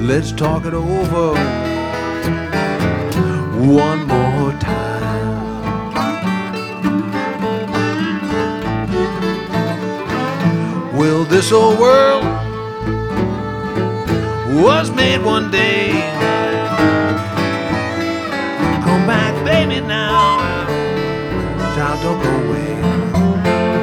Let's talk it over one more time. Well, this old world was made one day